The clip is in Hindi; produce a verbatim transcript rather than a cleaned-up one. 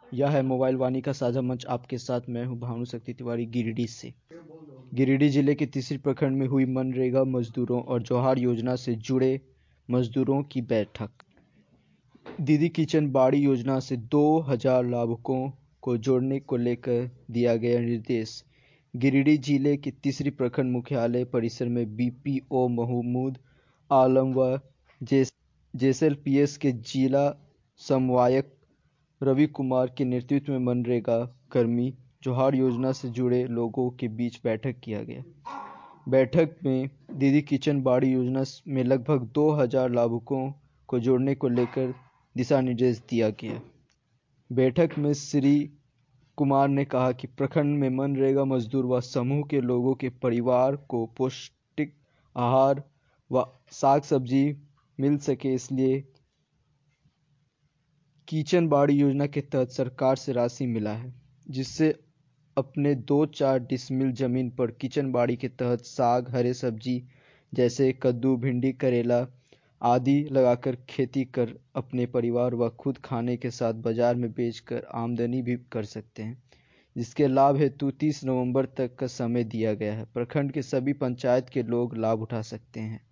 यह है मोबाइल वाणी का साझा मंच। आपके साथ मैं हूं भानु शक्ति तिवारी गिरिडीह से। गिरिडीह जिले के तीसरी प्रखंड में हुई मनरेगा मजदूरों और जौहर योजना से जुड़े मजदूरों की बैठक। दीदी किचन बाड़ी योजना से दो हज़ार लाभुकों को जोड़ने को लेकर दिया गया निर्देश। गिरिडीह जिले के तीसरी प्रखंड मुख्यालय परिसर में बीपीओ महमूद आलम व जेएसएलपीएस के जिला समन्वयक रवि कुमार के नेतृत्व में मनरेगा कर्मी जौहर योजना से जुड़े लोगों के बीच बैठक किया गया। बैठक में दीदी किचन बाड़ी योजना में लगभग दो हज़ार लाभुकों को जोड़ने को लेकर दिशा निर्देश दिया गया। बैठक में श्री कुमार ने कहा कि प्रखंड में मनरेगा मजदूर व समूह के लोगों के परिवार को पौष्टिक आहार व साग सब्जी मिल सके, इसलिए किचन बाड़ी योजना के तहत सरकार से राशि मिला है, जिससे अपने दो चार डिसमिल जमीन पर किचन बाड़ी के तहत साग, हरे सब्जी जैसे कद्दू, भिंडी, करेला आदि लगाकर खेती कर अपने परिवार व खुद खाने के साथ बाजार में बेचकर आमदनी भी कर सकते हैं, जिसके लाभ हेतु तीस नवंबर तक का समय दिया गया है। प्रखंड के सभी पंचायत के लोग लाभ उठा सकते हैं।